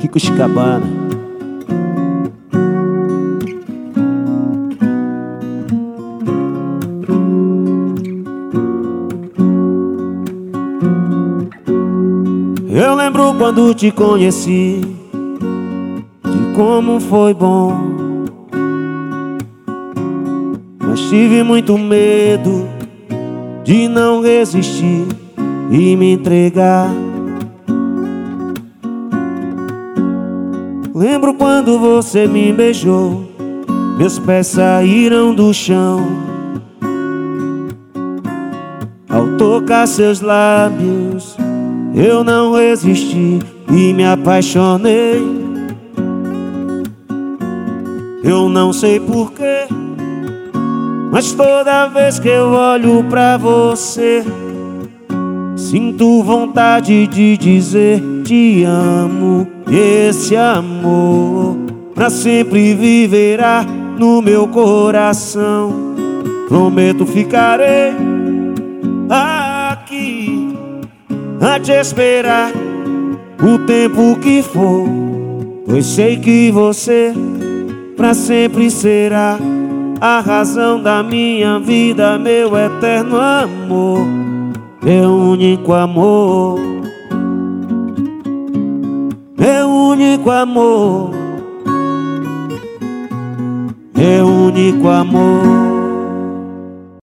Kiko Chicabana. Eu lembro quando te conheci, de como foi bom, mas tive muito medo de não resistir e me entregar. Lembro quando você me beijou, meus pés saíram do chão. Ao tocar seus lábios, eu não resisti e me apaixonei. Eu não sei porquê, mas toda vez que eu olho pra você, sinto vontade de dizer te amo. Esse amor pra sempre viverá no meu coração. Prometo ficarei aqui a te esperar o tempo que for, pois sei que você pra sempre será a razão da minha vida, meu eterno amor, meu único amor, meu único amor, meu único amor.